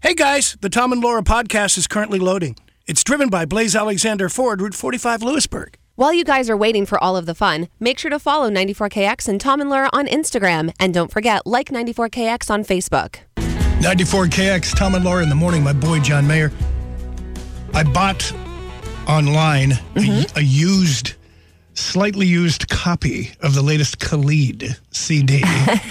Hey guys, the Tom and Laura podcast is currently loading. It's driven by Blaze Alexander Ford, Route 45, Lewisburg. While you guys are waiting for all of the fun, make sure to follow 94KX and Tom and Laura on Instagram. And don't forget, like 94KX on Facebook. 94KX, Tom and Laura in the morning, my boy John Mayer. I bought online a slightly used copy of the latest Khalid CD.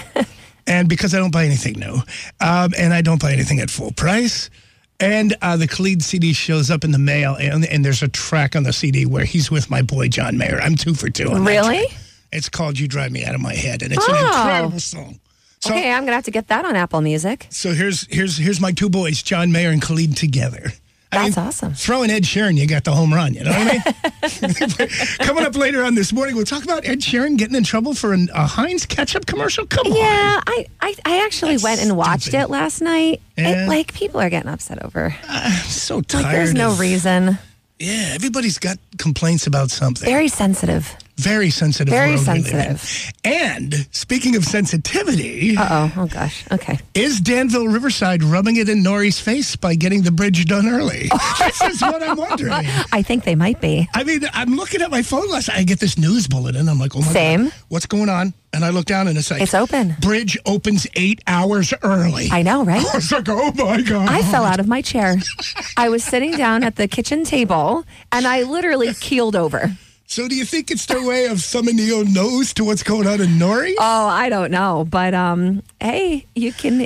And because I don't buy anything new, and I don't buy anything at full price, and the Khalid CD shows up in the mail, and there's a track on the CD where he's with my boy John Mayer. I'm 2 for 2 on Really? that track. It's called You Drive Me Out of My Head, and it's an incredible song. So, Okay, I'm going to have to get that on Apple Music. So here's my two boys, John Mayer and Khalid, together. That's awesome. Throw in Ed Sheeran, you got the home run, you know what I mean? Coming up later on this morning, we'll talk about Ed Sheeran getting in trouble for a Heinz ketchup commercial. Come on. Yeah, I actually went and watched stupid. it last night. Yeah. People are getting upset over. I'm so tired. There's no reason. Yeah, everybody's got complaints about something. Very sensitive. Very sensitive. Very world we live sensitive. in. And speaking of sensitivity, Oh gosh. Okay. is Danville Riverside rubbing it in Nori's face by getting the bridge done early? This is what I'm wondering. I think they might be. I mean, I'm looking at my phone last night. I get this news bulletin. I'm like, oh my Same. God, what's going on? And I look down and it's like, It's open. Bridge opens 8 hours early. I know, right? I was like, oh my God. I fell out of my chair. I was sitting down at the kitchen table, and I literally keeled over. So do you think it's their way of summoning your nose to what's going on in Nori? Oh, I don't know. But, hey, you can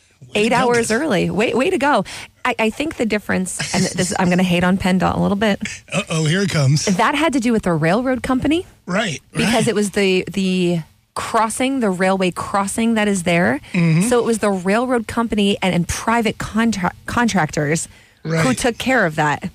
8 hours early. Way to go. I think the difference, and I'm going to hate on PennDOT a little bit. Uh-oh, here it comes. That had to do with the railroad company. Right. Because it was the crossing, the railway crossing that is there. So it was the railroad company and private contractors who took care of that.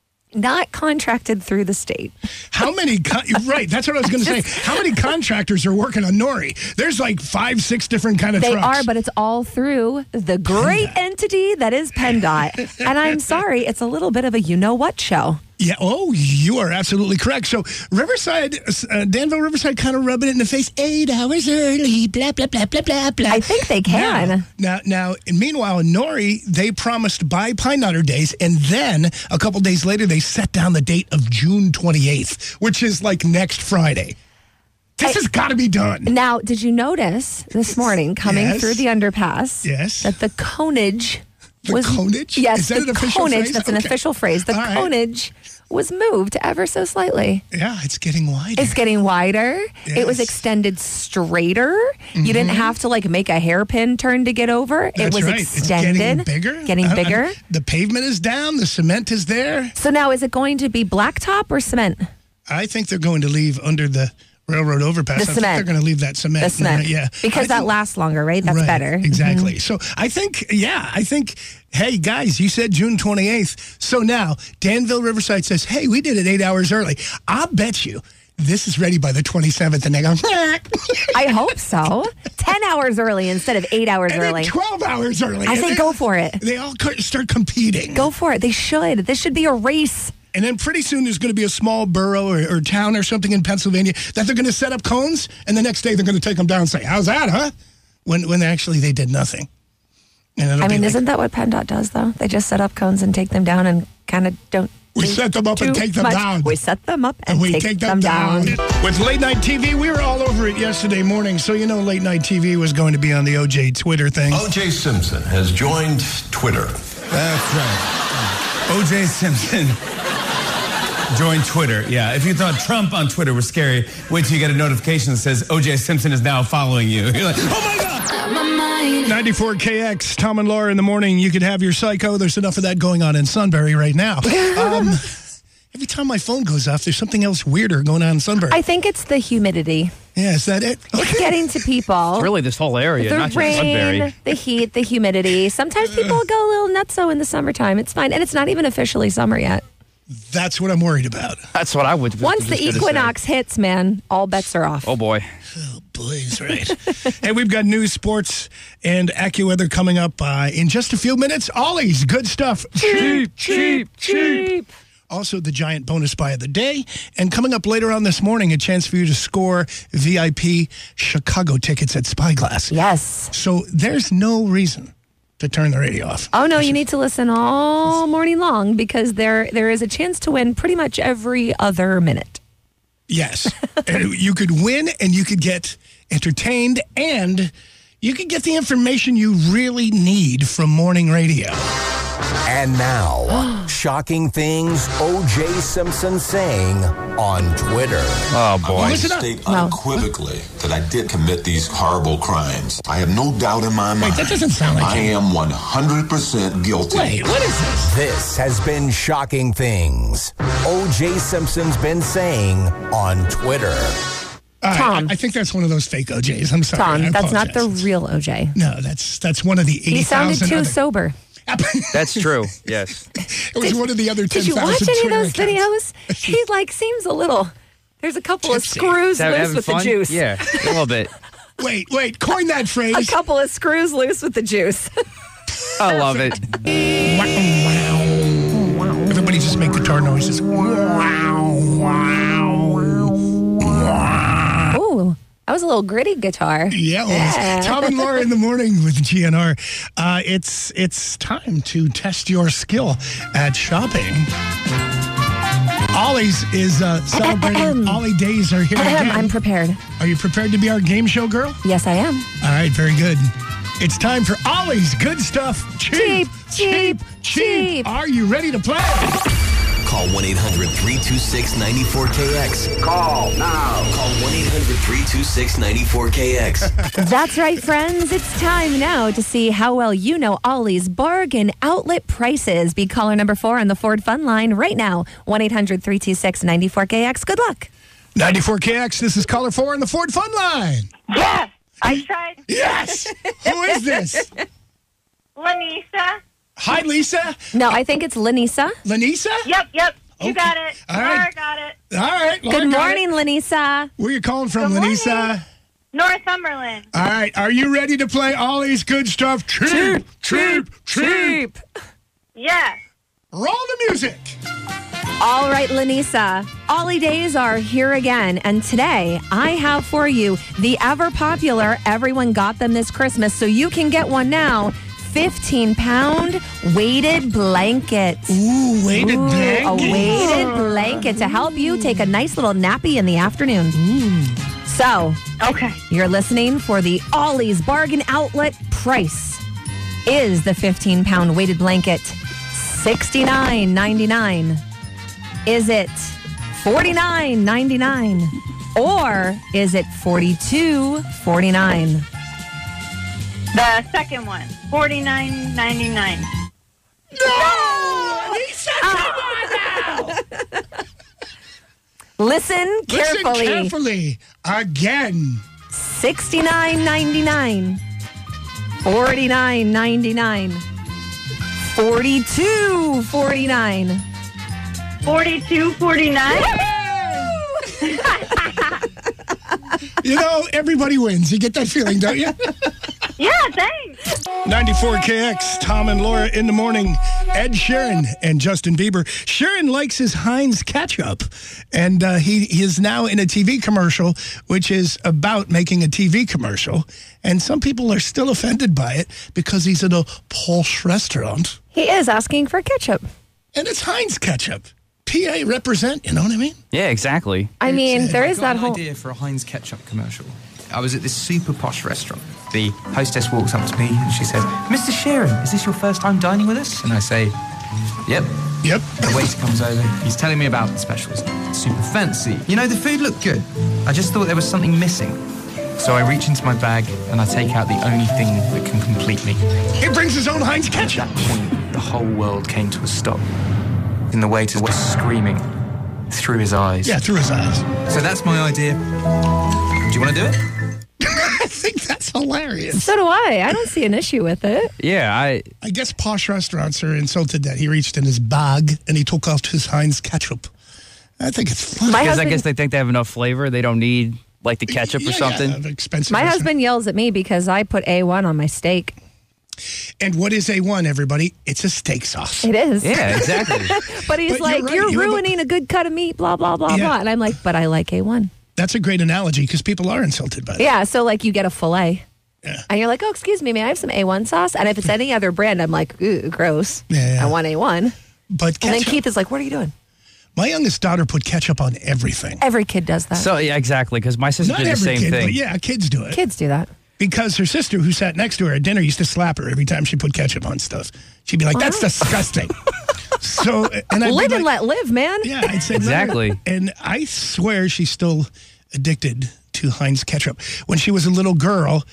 Not contracted through the state. How many? Right, that's what I was going to say. How many contractors are working on Nori? There's like 5-6 different kind of They trucks. are, but it's all through the great entity that is PennDOT. And I'm sorry, it's a little bit of a you-know-what show. Yeah. Oh, you are absolutely correct. So Riverside, Danville Riverside, kind of rubbing it in the face. 8 hours early. Blah blah blah blah blah blah. I think they can. Now. Meanwhile, in Nori, they promised by Pine Nutter Days, and then a couple days later, they set down the date of June 28th, which is like next Friday. This has got to be done. Now, did you notice this morning coming through the underpass? Yes. That the conage. The conage? Yes, Is that the an official conage. phrase? That's an Okay. official phrase. The All right. conage was moved ever so slightly. Yeah, it's getting wider. It's getting wider. It was Yes. extended straighter. You didn't have to make a hairpin turn to get over. That's it was right. extended. It's getting bigger. Getting bigger. The pavement is down. The cement is there. So now, is it going to be blacktop or cement? I think they're going to leave under the railroad overpass. The I think cement. they're going to leave that cement. The cement. Yeah. Because I that think- lasts longer, right? That's Right, better. Exactly. So I think, hey, guys, you said June 28th. So now Danville Riverside says, hey, we did it 8 hours early. I'll bet you this is ready by the 27th. And they go, I hope so. 10 hours early instead of 8 hours and early. then 12 hours early. I And say they- go for it. They all start competing. Go for it. They should. This should be a race. And then pretty soon there's going to be a small borough or town or something in Pennsylvania that they're going to set up cones, and the next day they're going to take them down and say, how's that, huh? When actually they did nothing. And it'll be like, Isn't that what PennDOT does, though? They just set up cones and take them down and kind of don't. we set them up and too take them much. down. We set them up and we take them down. With late night TV, we were all over it yesterday morning, so you know late night TV was going to be on the OJ Twitter thing. O.J. Simpson has joined Twitter. That's right. O.J. Simpson joined Twitter. Yeah, if you thought Trump on Twitter was scary, wait till you get a notification that says O.J. Simpson is now following you. You're like, oh my God! 94KX, Tom and Laura in the morning. You could have your psycho. There's enough of that going on in Sunbury right now. Every time my phone goes off, there's something else weirder going on in Sunbury. I think it's the humidity. Yeah, is that it? It's getting to people. It's really this whole area, The not just rain, Sunbury. the heat, the humidity. Sometimes people go a little nutso in the summertime. It's fine. And it's not even officially summer yet. That's what I'm worried about. That's what I would. Once the equinox hits, man, all bets are off. Oh boy. Oh, boys, right. Hey, we've got news, sports, and AccuWeather coming up in just a few minutes. Ollie's good stuff. Cheap. Also, the giant bonus buy of the day. And coming up later on this morning, a chance for you to score VIP Chicago tickets at Spyglass. Yes. So there's no reason to turn the radio off. Oh, no, you need to listen all morning long because there is a chance to win pretty much every other minute. Yes. And you could win and you could get entertained and you could get the information you really need from morning radio. And now, shocking things O.J. Simpson saying on Twitter. Oh, boy. Listen up. State unequivocally that I did commit these horrible crimes. I have no doubt in my mind. That doesn't sound like I you. am 100% guilty. Wait, what is this? This has been Shocking Things O.J. Simpson's been saying on Twitter. Tom. I think that's one of those fake OJs. I'm sorry. Tom, I that's not the apologize. real OJ. No, that's one of the 80,000. He sounded too other- sober. That's true. Yes. It was one of the other 10,000 Did you watch any of those Twitter accounts. videos? He seems a little. There's a couple of Tipsy. screws loose Having with fun? the juice. Yeah, a little bit. Wait, coin that A phrase. couple of screws loose with the juice. I love it. Wow. Everybody just make guitar noises. Wow. Ooh, that was a little gritty guitar. Yeah, well, Tom and Laura in the morning with GNR. It's time to test your skill at shopping. Ollie's is celebrating. Ollie Days are here again. I'm prepared. Are you prepared to be our game show girl? Yes, I am. All right, very good. It's time for Ollie's Good Stuff. Cheap. Are you ready to play? Call 1-800-326-94KX. Call now. Call 1-800-326-94KX. That's right, friends. It's time now to see how well you know Ollie's bargain outlet prices. Be caller number 4 on the Ford Fun Line right now. 1-800-326-94KX. Good luck. 94KX, this is caller 4 on the Ford Fun Line. Yes, I tried. Yes. Who is this? Lanisa. Hi, Lisa. No, I think it's Lanisa. Lanisa? Yep. Okay. You got it. All Laura right. got it. All right. Laura Good got morning, it. Lanisa. Where are you calling from, Good Lanisa? morning. Northumberland. All right. Are you ready to play Ollie's Good Stuff? Cheap. Yes. Roll the music. All right, Lanisa. Ollie Days are here again, and today I have for you the ever popular, everyone got them this Christmas, so you can get one now, 15-pound weighted blanket. Ooh, weighted blanket. A weighted blanket to help you take a nice little nappy in the afternoon. So, Okay. you're listening for the Ollie's bargain outlet price. Is the 15-pound weighted blanket $69.99? Is it $49.99? Or is it $42.49? The second one, $49.99. No! Lisa, come on now. Listen carefully. Listen carefully. Again. $69.99, $49.99, $42.49. $42.49. You know, everybody wins. You get that feeling, don't you? Yeah, thanks. 94KX, Tom and Laura in the morning. Ed Sheeran and Justin Bieber. Sheeran likes his Heinz ketchup, and he is now in a TV commercial, which is about making a TV commercial. And some people are still offended by it because he's in a posh restaurant, He is asking for ketchup. and it's Heinz ketchup. PA represent, you know what I mean? Yeah, exactly. I mean, there is that I got whole... an idea for a Heinz ketchup commercial. I was at this super posh restaurant. The hostess walks up to me and she says, "Mr. Sheeran, is this your first time dining with us?" And I say, "Yep." Yep. The waiter comes over. He's telling me about the specials. Super fancy. You know, the food looked good. I just thought there was something missing. So I reach into my bag and I take out the only thing that can complete me. He brings his own Heinz At ketchup. that point, the whole world came to a stop. And the waiter was screaming through his eyes. Yeah, through his eyes. So that's my idea. Do you want to do it? I think that's hilarious. So do I. I don't see an issue with it. Yeah, I guess posh restaurants are insulted that he reached in his bag and he took out his Heinz ketchup. I think it's funny. My because I husband- guess they think they have enough flavor. They don't need like the ketchup or something. Yeah, expensive. My restaurant. husband yells at me because I put A1 on my steak. And what is A1, everybody? It's a steak sauce. It is. Yeah, exactly. But he's But you're like, right. you're You have a- ruining a good cut of meat, blah, blah, blah, Yeah. blah. And I'm like, but I like A1. That's a great analogy because people are insulted by that. Yeah, so like you get a filet. And you're like, oh, excuse me, may I have some A1 sauce? And if it's any other brand, I'm like, ooh, gross. Yeah. I want A1. But and then Keith is like, what are you doing? My youngest daughter put ketchup on everything. Every kid does that. So, yeah, exactly, because my sister Not did the every same kid, thing. but yeah, kids do it. Kids do that. Because her sister, who sat next to her at dinner, used to slap her every time she put ketchup on stuff. She'd be like, that's disgusting. So, and I'd live be and let live, man. Yeah, I'd say Exactly. And I swear she's still addicted to Heinz ketchup. When she was a little girl,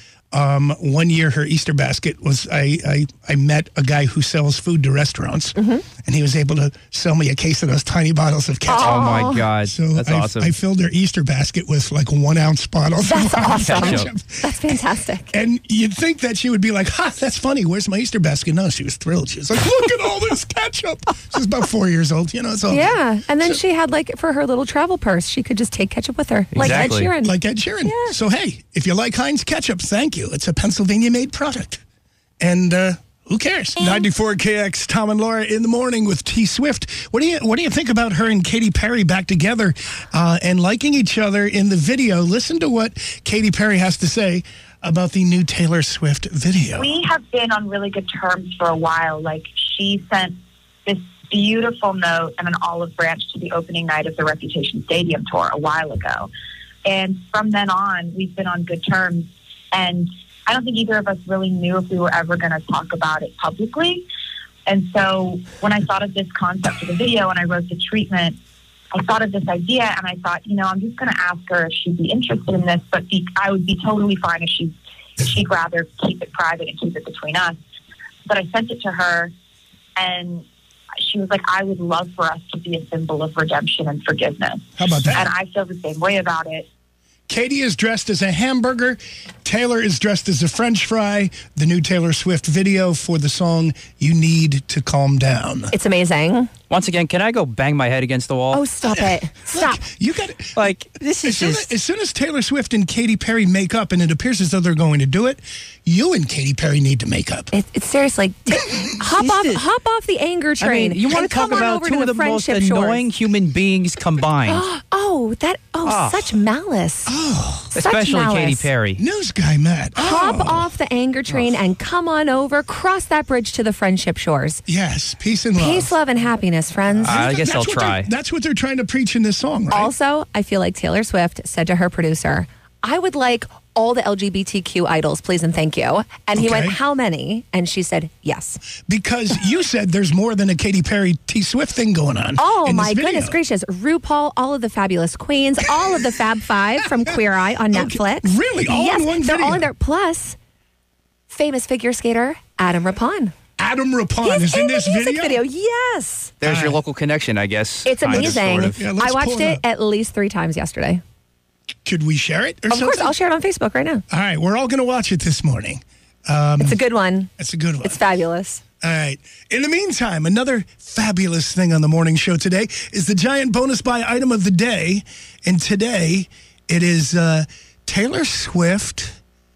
one year her Easter basket was, I met a guy who sells food to restaurants, and he was able to sell me a case of those tiny bottles of ketchup. Oh, my God. So That's awesome. I filled her Easter basket with like 1 ounce bottles That's of Heinz awesome. ketchup. That's fantastic. And you'd think that she would be like, ha, that's funny. Where's my Easter basket? No, she was thrilled. She was like, look at all this ketchup. She was about 4 years old. You know, it's all Yeah. good. And then she had, like, for her little travel purse, she could just take ketchup with her. Exactly. Like Ed Sheeran. Like Ed Sheeran. Yeah. So, hey, if you like Heinz ketchup, thank you. It's a Pennsylvania-made product. And who cares? 94 KX, Tom and Laura in the morning with T Swift. What do you think about her and Katy Perry back together and liking each other in the video? Listen to what Katy Perry has to say about the new Taylor Swift video. We have been on really good terms for a while. Like, she sent this beautiful note and an olive branch to the opening night of the Reputation Stadium tour a while ago. And from then on, we've been on good terms. And I don't think either of us really knew if we were ever going to talk about it publicly. And so when I thought of this concept for the video and I wrote the treatment, I thought of this idea and I thought, I'm just going to ask her if she'd be interested in this, but I would be totally fine if she'd rather keep it private and keep it between us. But I sent it to her and she was like, I would love for us to be a symbol of redemption and forgiveness. How about that? And I feel the same way about it. Katy is dressed as a hamburger. Taylor is dressed as a French fry. The new Taylor Swift video for the song You Need to Calm Down. It's amazing. Once again, can I go bang my head against the wall? Oh, stop it. Stop. Look, you got it. Like, this is As soon as Taylor Swift and Katy Perry make up, and it appears as though they're going to do it, you and Katy Perry need to make up. It's seriously, hop off the anger train. I mean, you want to talk about two of the most annoying human beings combined. Such malice. Such Especially malice. Katy Perry. News guy Matt. Hop off the anger train and come on over, cross that bridge to the friendship shores. Yes, peace and love. Peace, love, and happiness, friends. I guess I'll try. That's what they're trying to preach in this song, right? Also, I feel like Taylor Swift said to her producer, I would like all the LGBTQ idols, please and thank you. And he went, how many? And she said, yes. Because you said there's more than a Katy Perry T Swift thing going on. Oh, my goodness gracious. RuPaul, all of the Fabulous Queens, all of the Fab Five from Queer Eye on Netflix. Really? All yes, in one they're video? all in there. Plus, famous figure skater Adam Rippon. Adam Rippon is in this the music video? Yes. There's your local connection, I guess. It's Kind of, amazing. sort of. Yeah, I let's watched pull it up. at least 3 times yesterday. Could we share it or Of something? course, I'll share it on Facebook right now. All right, we're all going to watch it this morning. It's a good one. It's a good one. It's fabulous. All right. In the meantime, another fabulous thing on the morning show today is the giant bonus buy item of the day. And today it is Taylor Swift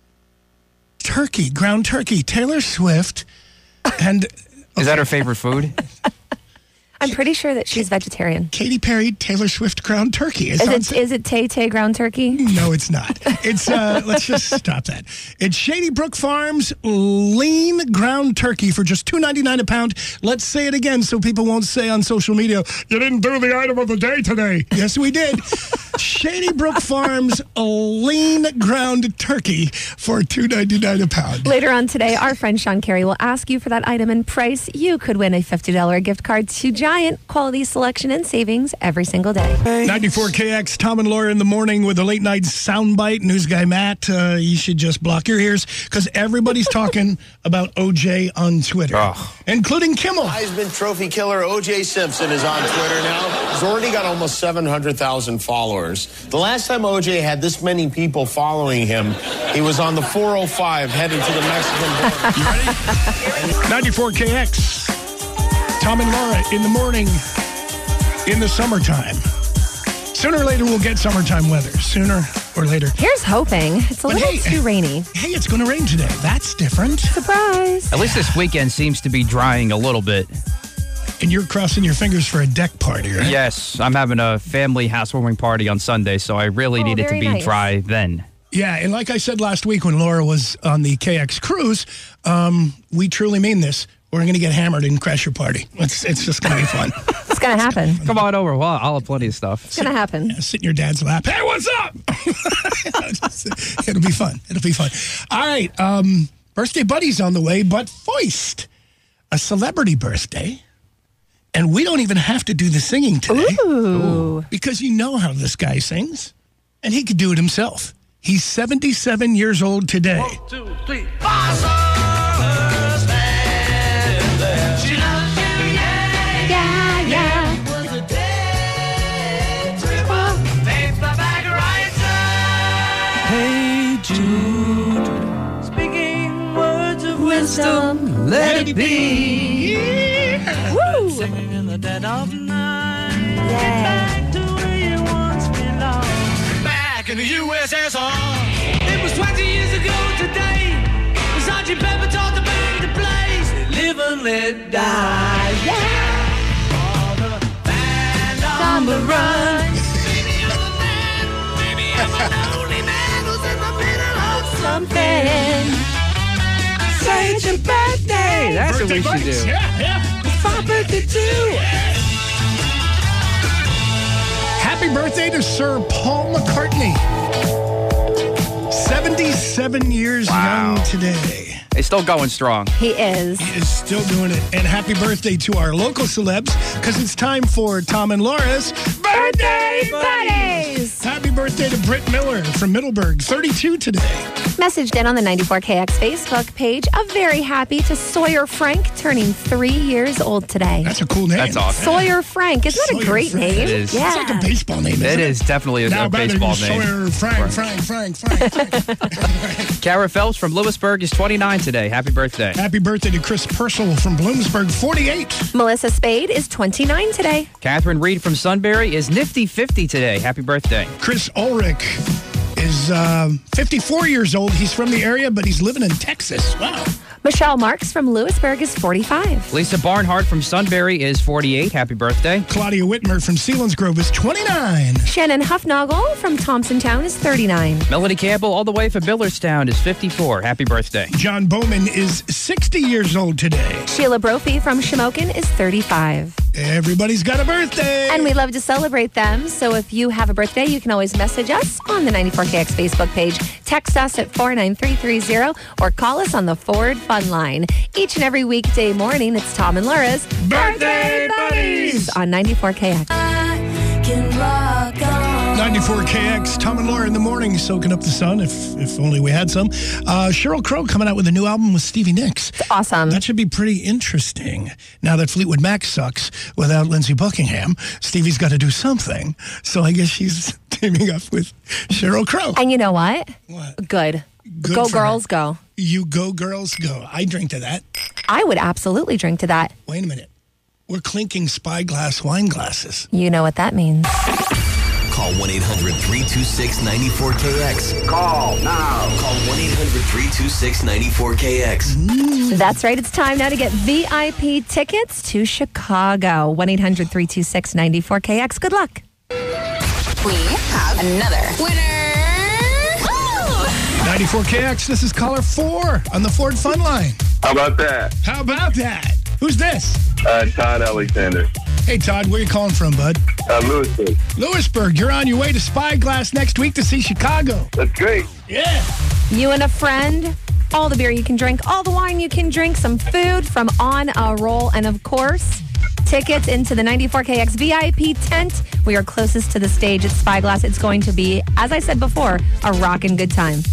turkey, ground turkey. Taylor Swift. And Is that her favorite food? I'm pretty sure that she's vegetarian. Katy Perry, Taylor Swift ground turkey. Is it Tay-Tay ground turkey? No, it's not. It's let's just stop that. It's Shady Brook Farms lean ground turkey for just $2.99 a pound. Let's say it again so people won't say on social media, you didn't do the item of the day today. Yes, we did. Shady Brook Farms lean ground turkey for $2.99 a pound. Later on today, our friend Sean Carey will ask you for that item and price. You could win a $50 gift card to Giant. Quality selection and savings every single day. 94 KX, Tom and Laura in the morning with a late night soundbite. News guy Matt, you should just block your ears because everybody's talking about OJ on Twitter, including Kimmel. Heisman Trophy killer O.J. Simpson is on Twitter now. He's already got almost 700,000 followers. The last time O.J. had this many people following him, he was on the 405 heading to the Mexican border. You ready? 94 KX. Tom and Laura in the morning in the summertime. Sooner or later, we'll get summertime weather. Sooner or later. Here's hoping. It's a little too rainy. Hey, it's going to rain today. That's different. Surprise. At least this weekend seems to be drying a little bit. And you're crossing your fingers for a deck party, right? Yes, I'm having a family housewarming party on Sunday, so I really need it to very be nice. dry then. Yeah, and like I said last week when Laura was on the KX cruise, we truly mean this. We're going to get hammered and crash your party. It's just going to be fun. It's going to happen. Come on over. Well, I'll have plenty of stuff. It's going to happen. Yeah, sit in your dad's lap. Hey, what's up? It'll be fun. It'll be fun. All right. Birthday buddy's on the way, but Foist, a celebrity birthday. And we don't even have to do the singing today. Ooh. Because you know how this guy sings. And he could do it himself. He's 77 years old today. 1, 2, 3. Hey Jude, speaking words of wisdom, let it be. Woo! Singing in the dead of night. Yeah. Back to where you once belonged. Back in the USSR. It was 20 years ago today. Sergeant Pepper taught the band to play. Live and let die. Yeah. All the band on the run. Maybe you're the man. Maybe I'm a lonely man who's in the middle of something. Say it's your birthday. That's what we should do. Yeah. It's my birthday too. Happy birthday to Sir Paul McCartney. 77 years young today. He's still going strong. He is. He is still doing it. And happy birthday to our local celebs, because it's time for Tom and Laura's Birthday Buddies! Happy birthday to Britt Miller from Middleburg, 32 today. Messaged in on the 94KX Facebook page. A very happy to Sawyer Frank, turning 3 years old today. That's a cool name. That's awesome. Sawyer Frank. Isn't that Sawyer a great Frank. name? It is. Yeah. It's like a baseball name, isn't it? It is definitely a baseball name. Sawyer Frank. Kara Phelps from Lewisburg is 29 today. Happy birthday. Happy birthday to Chris Purcell from Bloomsburg, 48. Melissa Spade is 29 today. Catherine Reed from Sunbury is nifty 50 today. Happy birthday. Chris Ulrich is 54 years old. He's from the area, but he's living in Texas. Wow. Michelle Marks from Lewisburg is 45. Lisa Barnhart from Sunbury is 48. Happy birthday. Claudia Whitmer from Selinsgrove is 29. Shannon Huffnagel from Thompsontown is 39. Melody Campbell all the way from Millerstown is 54. Happy birthday. John Bowman is 60 years old today. Sheila Brophy from Shamokin is 35. Everybody's got a birthday. And we love to celebrate them. So if you have a birthday, you can always message us on the 94KX Facebook page, text us at 49330, or call us on the Ford Fun Line. Each and every weekday morning, it's Tom and Laura's Birthday Buddies on 94KX. 94KX, Tom and Laura in the morning, soaking up the sun, if only we had some. Sheryl Crow coming out with a new album with Stevie Nicks. It's awesome. That should be pretty interesting. Now that Fleetwood Mac sucks without Lindsey Buckingham, Stevie's got to do something. So I guess she's teaming up with Sheryl Crow. And you know what? What? Good. Good Go for girls, her. go. You go, girls, go. I drink to that. I would absolutely drink to that. Wait a minute. We're clinking Spyglass wine glasses. You know what that means. Call 1-800-326-94KX. Call now. Call 1-800-326-94KX. That's right. It's time now to get VIP tickets to Chicago. 1-800-326-94KX. Good luck. We have another winner. 94KX, this is caller 4 on the Ford Fun Line. How about that? How about that? Who's this? Todd Alexander. Hey, Todd, where you calling from, bud? Lewisburg. Lewisburg. You're on your way to Spyglass next week to see Chicago. That's great. Yeah. You and a friend, all the beer you can drink, all the wine you can drink, some food from On a Roll, and of course, tickets into the 94KX VIP tent. We are closest to the stage at Spyglass. It's going to be, as I said before, a rockin' good time.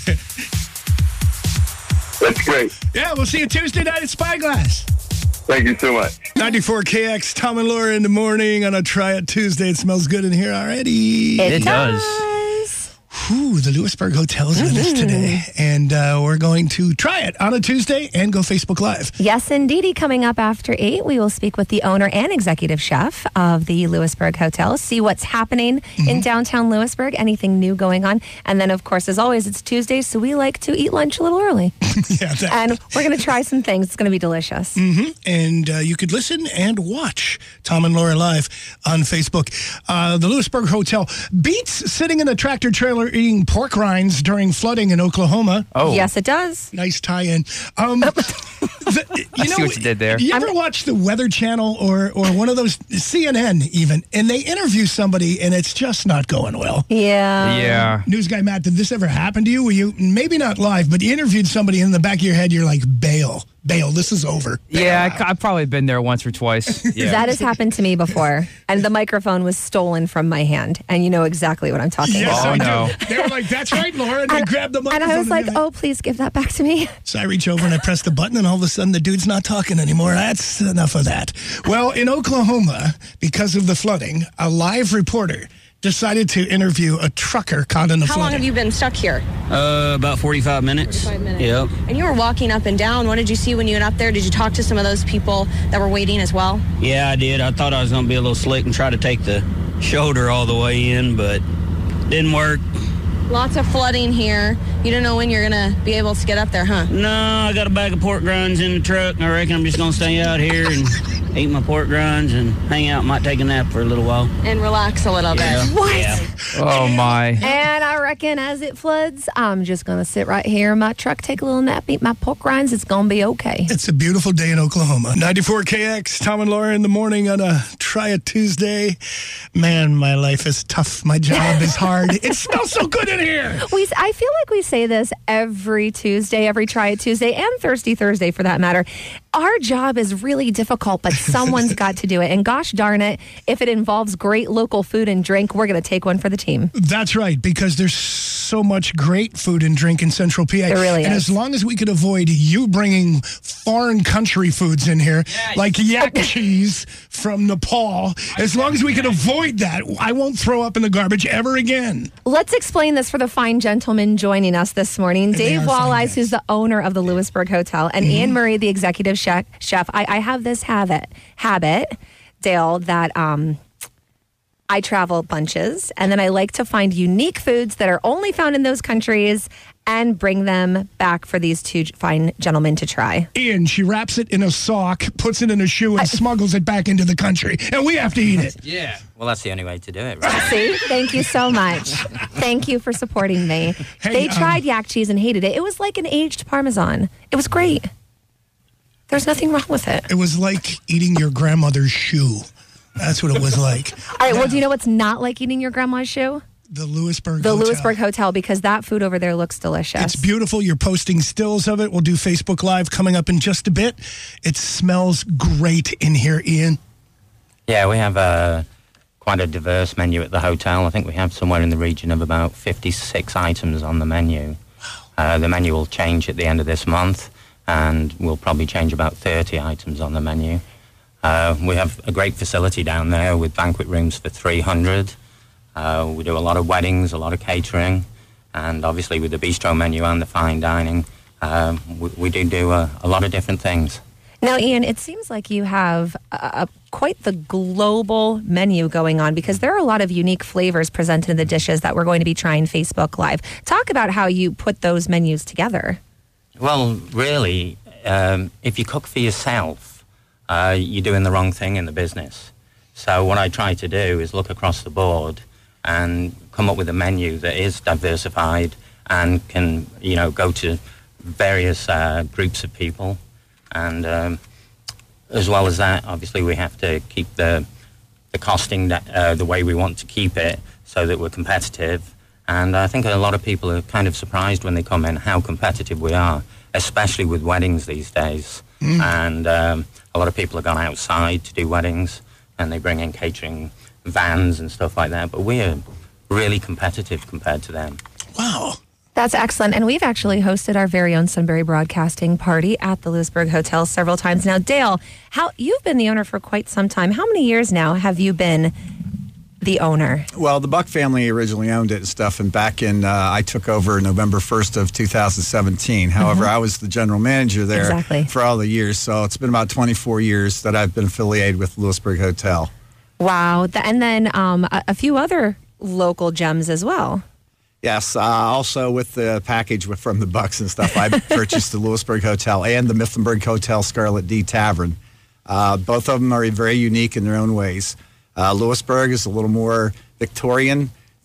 That's great. Yeah, we'll see you Tuesday night at Spyglass. Thank you so much. 94KX, Tom and Laura in the morning on a Try It Tuesday. It smells good in here already. It does. Whew, the Lewisburg Hotel is with us today. And we're going to try it on a Tuesday and go Facebook Live. Yes, indeedy. Coming up after 8, we will speak with the owner and executive chef of the Lewisburg Hotel, see what's happening in downtown Lewisburg, anything new going on. And then, of course, as always, it's Tuesday, so we like to eat lunch a little early. And we're going to try some things. It's going to be delicious. And you could listen and watch Tom and Laura live on Facebook. The Lewisburg Hotel beats sitting in a tractor trailer eating pork rinds during flooding in Oklahoma. Oh. Yes, it does. Nice tie-in. I see what you did there. You ever watch the Weather Channel or one of those, CNN even, and they interview somebody and it's just not going well? Yeah. News guy Matt, did this ever happen to you? Were you, maybe not live, but you interviewed somebody in the back of your head, you're like, bail, this is over. Yeah, I've probably been there once or twice. Yeah. That has happened to me before. And the microphone was stolen from my hand. And you know exactly what I'm talking Yes, about. I do. They were like, that's right, Laura. And they grabbed the microphone. And I was like, oh, please give that back to me. So I reach over and I press the button, and all of a sudden the dude's not talking anymore. That's enough of that. Well, in Oklahoma, because of the flooding, a live reporter decided to interview a trucker caught in the flooding. How long have you been stuck here? About 45 minutes. 45 minutes. Yep. And you were walking up and down. What did you see when you went up there? Did you talk to some of those people that were waiting as well? Yeah, I did. I thought I was going to be a little slick and try to take the shoulder all the way in, but didn't work. Lots of flooding here. You don't know when you're going to be able to get up there, huh? No, I got a bag of pork rinds in the truck, and I reckon I'm just going to stay out here and eat my pork rinds and hang out. Might take a nap for a little while. And relax a little Yeah. bit. What? Yeah. Oh, my. And I reckon as it floods, I'm just going to sit right here in my truck, take a little nap, eat my pork rinds. It's going to be okay. It's a beautiful day in Oklahoma. 94 KX, Tom and Laura in the morning on a Try It Tuesday. Man, my life is tough. My job is hard. It smells so good in here. I feel like we say this every Tuesday, every Try It Tuesday, and Thirsty Thursday for that matter. Our job is really difficult, but someone's got to do it. And gosh darn it, if it involves great local food and drink, we're going to take one for the team. That's right, because there's so much great food and drink in Central PA. There really and is. as long as we could avoid you bringing foreign country foods in here, like yak cheese from Nepal, as long as we could avoid that, I won't throw up in the garbage ever again. Let's explain this for the fine gentleman joining us this morning. Dave Walleyes, who's the owner of the Lewisburg Hotel, and Ian Murray, the executive chef. I have this habit, Dale, that I travel bunches, and then I like to find unique foods that are only found in those countries and bring them back for these two fine gentlemen to try. Ian, she wraps it in a sock, puts it in a shoe, and smuggles it back into the country, and we have to eat it. Yeah. Well, that's the only way to do it, right? See? Thank you so much. Thank you for supporting me. They tried yak cheese and hated it. It was like an aged Parmesan. It was great. There's nothing wrong with it. It was like eating your grandmother's shoe. That's what it was like. All right, well, do you know what's not like eating your grandma's shoe? The Lewisburg The Hotel. Lewisburg Hotel, because that food over there looks delicious. It's beautiful. You're posting stills of it. We'll do Facebook Live coming up in just a bit. It smells great in here, Ian. Yeah, we have quite a diverse menu at the hotel. I think we have somewhere in the region of about 56 items on the menu. The menu will change at the end of this month, and we'll probably change about 30 items on the menu. We have a great facility down there with banquet rooms for 300. We do a lot of weddings, a lot of catering, and obviously with the bistro menu and the fine dining, we do a lot of different things. Now, Ian, it seems like you have quite the global menu going on, because there are a lot of unique flavors presented in the dishes that we're going to be trying Facebook Live. Talk about how you put those menus together. Well, really, if you cook for yourself, you're doing the wrong thing in the business. So what I try to do is look across the board and come up with a menu that is diversified and can, go to various groups of people. And as well as that, obviously, we have to keep the costing the way we want to keep it so that we're competitive. And I think a lot of people are kind of surprised when they come in how competitive we are, especially with weddings these days. And a lot of people have gone outside to do weddings, and they bring in catering vans and stuff like that. But we are really competitive compared to them. Wow. That's excellent. And we've actually hosted our very own Sunbury Broadcasting party at the Lewisburg Hotel several times. Now, Dale, you've been the owner for quite some time. How many years now have you been the owner? Well, the Buck family originally owned it and stuff, and back in, I took over November 1st of 2017. However, I was the general manager there for all the years, so it's been about 24 years that I've been affiliated with Lewisburg Hotel. Wow. And then a few other local gems as well. Yes, also with the package from the Bucks and stuff, I purchased the Lewisburg Hotel and the Mifflinburg Hotel Scarlet D Tavern. Both of them are very unique in their own ways. Lewisburg is a little more Victorian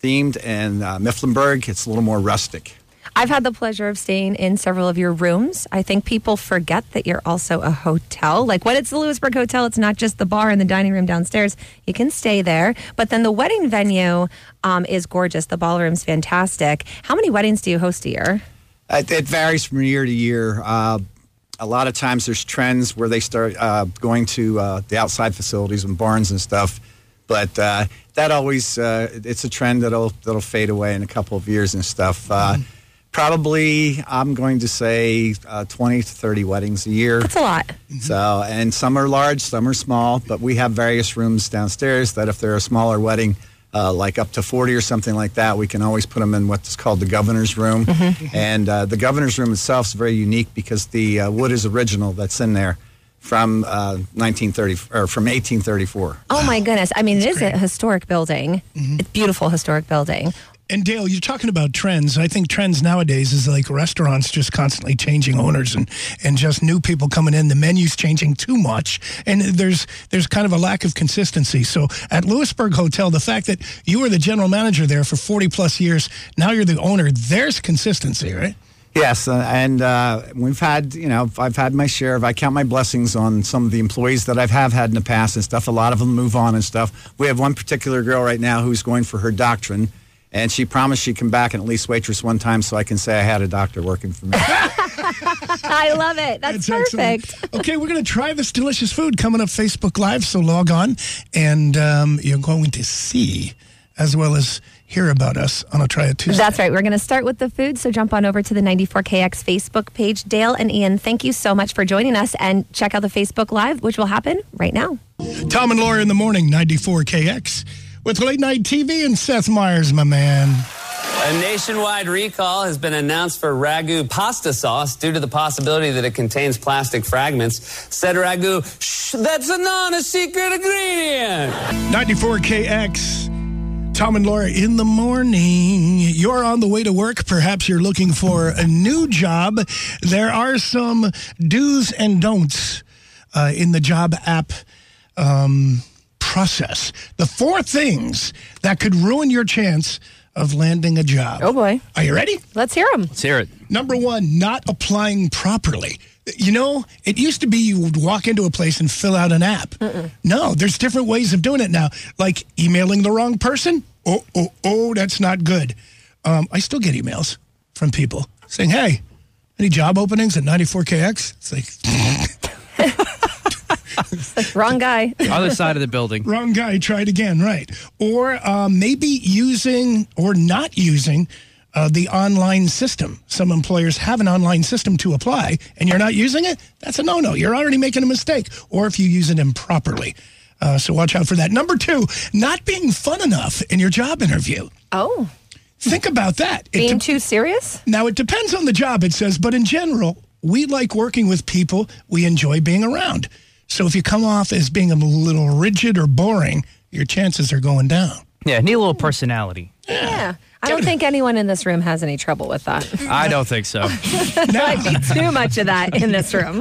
themed, and Mifflinburg, it's a little more rustic. I've had the pleasure of staying in several of your rooms. I think people forget that you're also a hotel. Like when it's the Lewisburg Hotel, it's not just the bar and the dining room downstairs. You can stay there. But then the wedding venue is gorgeous. The ballroom's fantastic. How many weddings do you host a year? It varies from year to year. A lot of times there's trends where they start going to the outside facilities and barns and stuff. But that always, it's a trend that'll fade away in a couple of years and stuff. Probably, I'm going to say 20 to 30 weddings a year. That's a lot. So, and some are large, some are small, but we have various rooms downstairs that if they're a smaller wedding, like up to 40 or something like that, we can always put them in what's called the governor's room. And the governor's room itself is very unique because the wood is original that's in there from 1834. Oh my goodness! I mean, it is a historic building. It's a beautiful historic building. And Dale, you're talking about trends. I think trends nowadays is like restaurants just constantly changing owners and just new people coming in. The menu's changing too much, and there's kind of a lack of consistency. So at Lewisburg Hotel, the fact that you were the general manager there for 40 plus years, now you're the owner, there's consistency, right? Yes, and we've had, I've had my share I count my blessings on some of the employees that I've had in the past and stuff. A lot of them move on and stuff. We have one particular girl right now who's going for her doctorate. And she promised she'd come back and at least waitress one time so I can say I had a doctor working for me. I love it. That's perfect. Excellent. Okay, we're going to try this delicious food coming up Facebook Live, so log on. And you're going to see, as well as hear about us on a Try It Tuesday. That's right. We're going to start with the food, so jump on over to the 94KX Facebook page. Dale and Ian, thank you so much for joining us. And check out the Facebook Live, which will happen right now. Tom and Laura in the morning, 94KX. With late night TV and Seth Meyers, my man. A nationwide recall has been announced for Ragu pasta sauce due to the possibility that it contains plastic fragments. Said Ragu, shh, that's not a secret ingredient. 94KX, Tom and Laura in the morning. You're on the way to work. Perhaps you're looking for a new job. There are some do's and don'ts in the job app process. The 4 things that could ruin your chance of landing a job. Oh boy. Are you ready? Let's hear them. Let's hear it. Number 1, not applying properly. You know, it used to be you would walk into a place and fill out an app. No, there's different ways of doing it now. Like emailing the wrong person. Oh, that's not good. I still get emails from people saying, hey, any job openings at 94KX? It's like... Wrong guy. Other side of the building. Wrong guy. Try it again. Right. Or maybe using or not using the online system. Some employers have an online system to apply, and you're not using it. That's a no-no. You're already making a mistake. Or if you use it improperly. So watch out for that. Number 2, not being fun enough in your job interview. Oh. Think about that. Being too serious? Now, it depends on the job, it says, but in general, we like working with people we enjoy being around. So if you come off as being a little rigid or boring, your chances are going down. Yeah, need a little personality. Yeah. I don't think anyone in this room has any trouble with that. I don't think so. Might be too much of that in this room.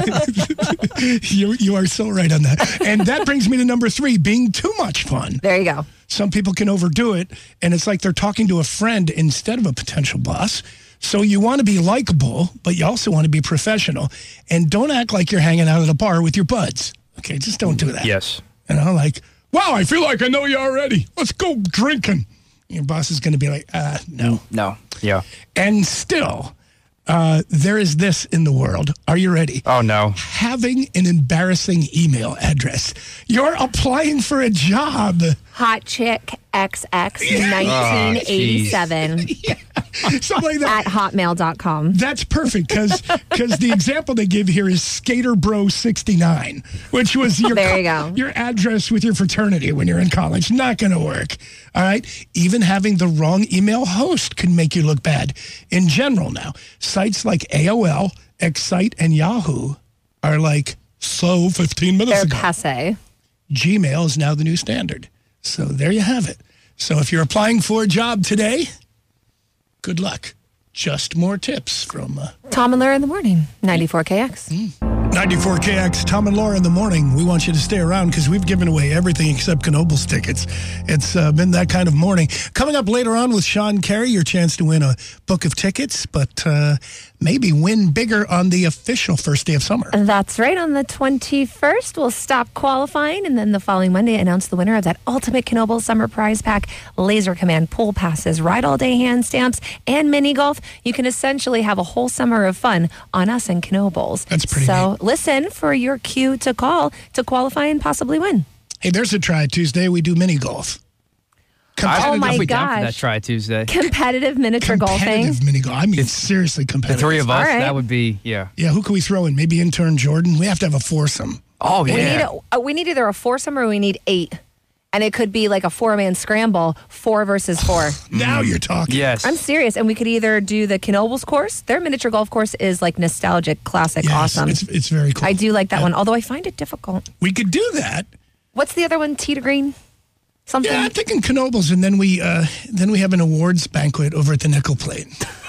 You are so right on that. And that brings me to number 3, being too much fun. There you go. Some people can overdo it, and it's like they're talking to a friend instead of a potential boss. So you want to be likable, but you also want to be professional. And don't act like you're hanging out at a bar with your buds. Okay, just don't do that. Yes. You know, like, wow, I feel like I know you already. Let's go drinking. Your boss is going to be like, no. No. Yeah. And still, there is this in the world. Are you ready? Oh, no. Having an embarrassing email address. You're applying for a job. Hot Chick XX 1987. Yeah. Something like that. At hotmail.com. That's perfect because the example they give here is Skater Bro 69, which was your address with your fraternity when you're in college. Not going to work. All right. Even having the wrong email host can make you look bad. In general now, sites like AOL, Excite, and Yahoo are like 15 minutes ago. They're passé. Gmail is now the new standard. So there you have it. So if you're applying for a job today, good luck. Just more tips from... Tom and Laura in the morning, 94KX. 94 KX, Tom and Laura in the morning. We want you to stay around because we've given away everything except Knoebels tickets. It's been that kind of morning. Coming up later on with Sean Carey, your chance to win a book of tickets, but maybe win bigger on the official first day of summer. That's right. On the 21st, we'll stop qualifying, and then the following Monday, announce the winner of that Ultimate Knoebels Summer Prize Pack, Laser Command pool passes, ride all day hand stamps, and mini golf. You can essentially have a whole summer of fun on us and Knoebels. That's pretty So neat. Listen for your cue to call to qualify and possibly win. Hey, there's a Try Tuesday. We do mini golf. Oh my I'll be down for that gosh. Try Tuesday. Competitive miniature golfing. Competitive mini golf. I mean, seriously The competitive. three of us, All right. that would be, yeah. Yeah, who can we throw in? Maybe intern Jordan? We have to have a foursome. Oh, yeah. We need either a foursome or we need 8. And it could be like a 4-man scramble, 4 versus 4. Now you're talking. Yes. I'm serious. And we could either do the Knoebels course. Their miniature golf course is like nostalgic, classic, Yes, awesome. It's very cool. I do like that one, although I find it difficult. We could do that. What's the other one? Tee to green? Something? Yeah, I'm thinking Knoebels, and then we have an awards banquet over at the Nickel Plate.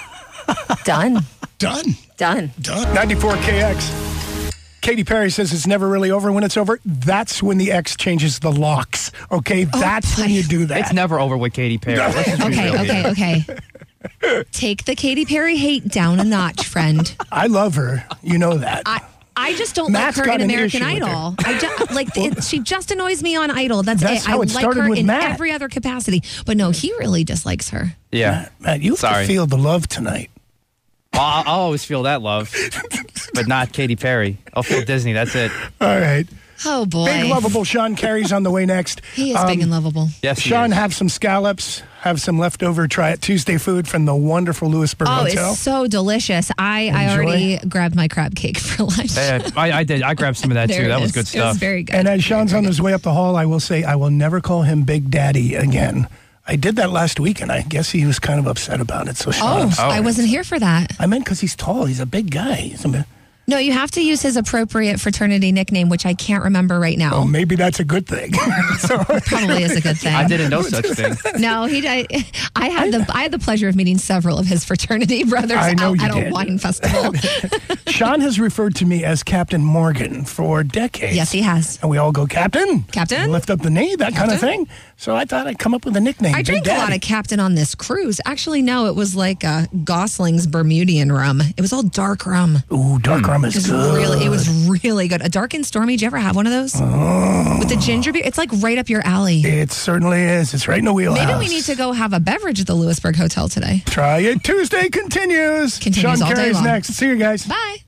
Done. Done. 94 KX. Katy Perry says it's never really over. When it's over, that's when the X changes the locks. Okay, that's when you do that. It's never over with Katy Perry. Let's just be real here. Okay. Take the Katy Perry hate down a notch, friend. I love her. You know that. I just don't Matt's like her got in an American issue with Idol. She just annoys me on Idol. That's That's it. how I it like started her with in Matt. every other capacity. But no, he really dislikes her. Yeah. Matt, you have to feel the love tonight. Well, I'll always feel that love, but not Katy Perry. I'll feel Disney. That's it. All right. Oh, boy. Big, lovable Sean Carey's on the way next. He is big and lovable. Yes, he Sean, is. have some scallops, have some leftover Try It Tuesday food from the wonderful Lewisburg Oh, Hotel. it's so delicious. I already grabbed my crab cake for lunch. I did. I grabbed some of that, There too. it That was is. good It was stuff. very good. And as Sean's on his way up the hall, I will say I will never call him Big Daddy again. I did that last week, and I guess he was kind of upset about it. So Sean, I wasn't here for that. I meant because he's tall. He's a big guy. No, you have to use his appropriate fraternity nickname, which I can't remember right now. Oh, maybe that's a good thing. Probably is a good thing. I didn't know such thing. No, I had the pleasure of meeting several of his fraternity brothers I know out you at did. a wine festival. Sean has referred to me as Captain Morgan for decades. Yes, he has. And we all go, Captain? Captain? Lift up the knee, that kind of thing. So I thought I'd come up with a nickname. I Big drank a Daddy. lot of Captain on this cruise. Actually, no, it was like Gosling's Bermudian rum. It was all dark rum. Ooh, dark rum is good. It was really good. A dark and stormy. Did you ever have one of those? Oh. With the ginger beer? It's like right up your alley. It certainly is. It's right in the wheelhouse. Maybe we need to go have a beverage at the Lewisburg Hotel today. Try It Tuesday continues. Continues Sean all day Carey's long. next. See you guys. Bye.